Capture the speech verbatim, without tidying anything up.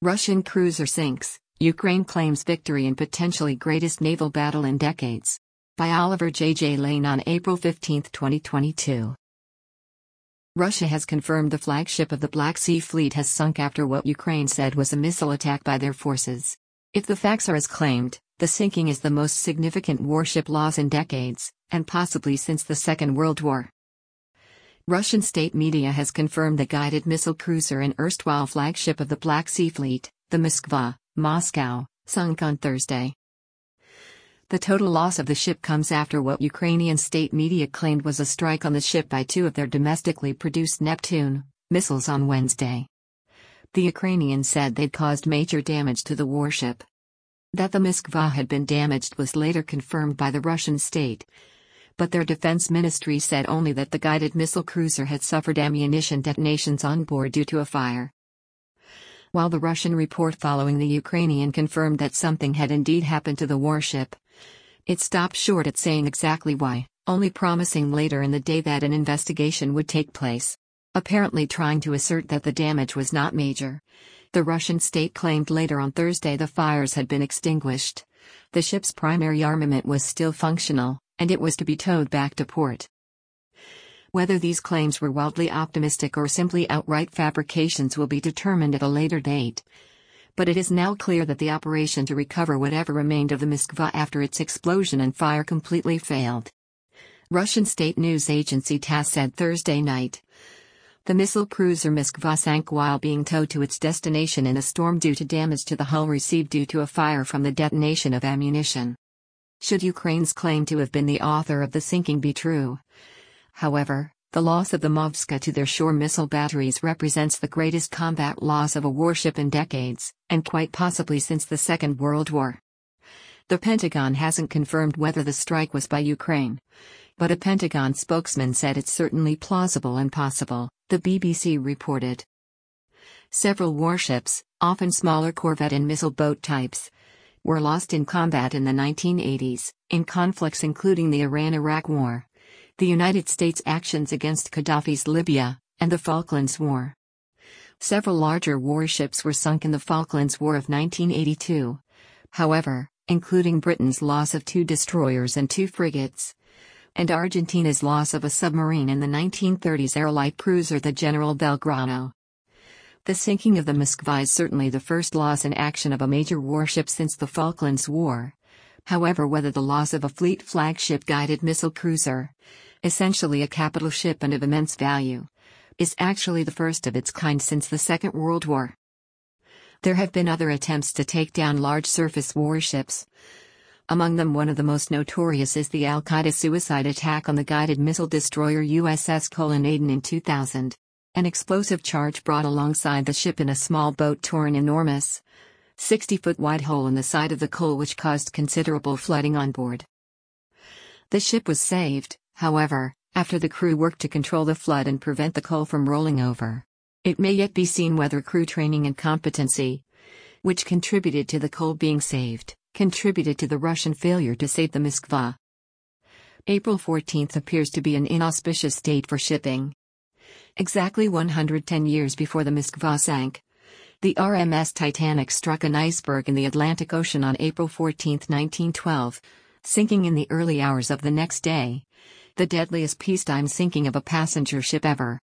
Russian cruiser sinks, Ukraine claims victory in potentially greatest naval battle in decades. By Oliver J. J. Lane on April fifteenth, twenty twenty-two. Russia has confirmed the flagship of the Black Sea Fleet has sunk after what Ukraine said was a missile attack by their forces. If the facts are as claimed, the sinking is the most significant warship loss in decades, and possibly since the Second World War. Russian state media has confirmed the guided missile cruiser and erstwhile flagship of the Black Sea Fleet, the Moskva, Moscow, sunk on Thursday. The total loss of the ship comes after what Ukrainian state media claimed was a strike on the ship by two of their domestically produced Neptune missiles on Wednesday. The Ukrainians said they'd caused major damage to the warship. That the Moskva had been damaged was later confirmed by the Russian state, but their defense ministry said only that the guided missile cruiser had suffered ammunition detonations on board due to a fire. While the Russian report following the Ukrainian confirmed that something had indeed happened to the warship, it stopped short at saying exactly why, only promising later in the day that an investigation would take place. Apparently trying to assert that the damage was not major. The Russian state claimed later on Thursday the fires had been extinguished. The ship's primary armament was still functional, and it was to be towed back to port. Whether these claims were wildly optimistic or simply outright fabrications will be determined at a later date. But it is now clear that the operation to recover whatever remained of the Moskva after its explosion and fire completely failed. Russian state news agency TASS said Thursday night. The missile cruiser Moskva sank while being towed to its destination in a storm due to damage to the hull received due to a fire from the detonation of ammunition. Should Ukraine's claim to have been the author of the sinking be true, however, the loss of the Movska to their shore missile batteries represents the greatest combat loss of a warship in decades, and quite possibly since the Second World War. The Pentagon hasn't confirmed whether the strike was by Ukraine, but a Pentagon spokesman said it's certainly plausible and possible, the B B C reported. Several warships, often smaller corvette and missile boat types, were lost in combat in the nineteen eighties, in conflicts including the Iran-Iraq War, the United States actions against Gaddafi's Libya, and the Falklands War. Several larger warships were sunk in the Falklands War of nineteen eighty-two, however, including Britain's loss of two destroyers and two frigates, and Argentina's loss of a submarine in the nineteen thirties air light cruiser the General Belgrano. The sinking of the Moskva is certainly the first loss in action of a major warship since the Falklands War. However, whether the loss of a fleet flagship guided missile cruiser, essentially a capital ship and of immense value, is actually the first of its kind since the Second World War. There have been other attempts to take down large surface warships. Among them, one of the most notorious is the Al-Qaeda suicide attack on the guided missile destroyer U S S Culloden Aden in two thousand. An explosive charge brought alongside the ship in a small boat tore an enormous, sixty-foot wide hole in the side of the Cole which caused considerable flooding on board. The ship was saved, however, after the crew worked to control the flood and prevent the Cole from rolling over. It may yet be seen whether crew training and competency, which contributed to the Cole being saved, contributed to the Russian failure to save the Moskva. April fourteenth appears to be an inauspicious date for shipping. Exactly one hundred ten years before the Moskva sank, the R M S Titanic struck an iceberg in the Atlantic Ocean on April fourteenth, nineteen twelve, sinking in the early hours of the next day, the deadliest peacetime sinking of a passenger ship ever.